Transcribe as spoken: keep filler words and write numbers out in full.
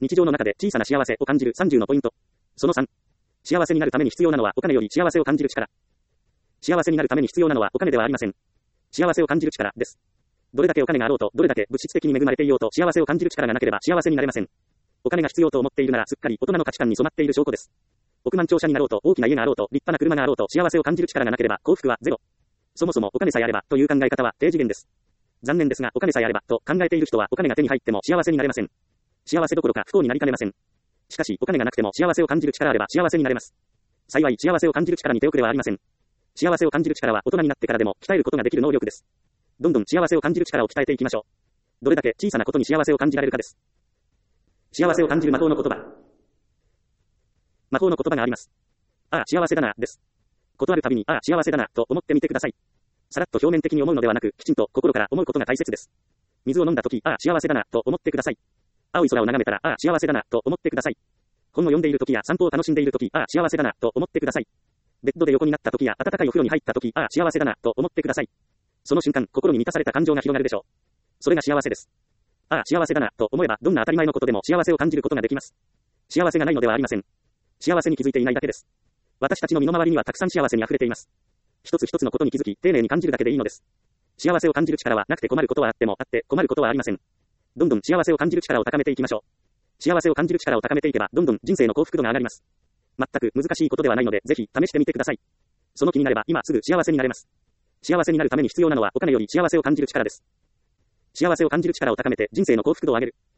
日常の中で小さな幸せを感じるさんじゅうのポイント。そのさん。幸せになるために必要なのはお金より幸せを感じる力。幸せになるために必要なのはお金ではありません。幸せを感じる力です。どれだけお金があろうと、どれだけ物質的に恵まれていようと幸せを感じる力がなければ幸せになれません。お金が必要と思っているならすっかり大人の価値観に染まっている証拠です。億万長者になろうと、大きな家があろうと、立派な車があろうと幸せを感じる力がなければ幸福はゼロ。そもそもお金さえあればという考え方は低次元です。残念ですがお金さえあればと考えている人はお金が手に入っても幸せになれません。幸せどころか不幸になりかねません。しかしお金がなくても幸せを感じる力あれば幸せになれます。幸い幸せを感じる力に手遅れはありません。幸せを感じる力は大人になってからでも鍛えることができる能力です。どんどん幸せを感じる力を鍛えていきましょう。どれだけ小さなことに幸せを感じられるかです。幸せを感じる魔法の言葉。魔法の言葉があります。ああ、幸せだな、です。ことあるたびに、ああ、幸せだな、と思ってみてください。さらっと表面的に思うのではなく、きちんと心から思うことが大切です。水を飲んだとき、ああ、幸せだな、と思ってください。青い空を眺めたら、ああ、幸せだな、と思ってください。本を読んでいるときや散歩を楽しんでいるとき、ああ、幸せだな、と思ってください。ベッドで横になったときや暖かいお風呂に入ったとき、ああ、幸せだな、と思ってください。その瞬間、心に満たされた感情が広がるでしょう。それが幸せです。ああ、幸せだな、と思えば、どんな当たり前のことでも幸せを感じることができます。幸せがないのではありません。幸せに気づいていないだけです。私たちの身の回りにはたくさん幸せに溢れています。一つ一つのことに気づき、丁寧に感じるだけでいいのです。幸せを感じる力はなくて困ることはあっても、あって困ることはありません。どんどん幸せを感じる力を高めていきましょう。幸せを感じる力を高めていけば、どんどん人生の幸福度が上がります。全く難しいことではないので、ぜひ試してみてください。その気になれば、今すぐ幸せになれます。幸せになるために必要なのはお金より幸せを感じる力です。幸せを感じる力を高めて人生の幸福度を上げる。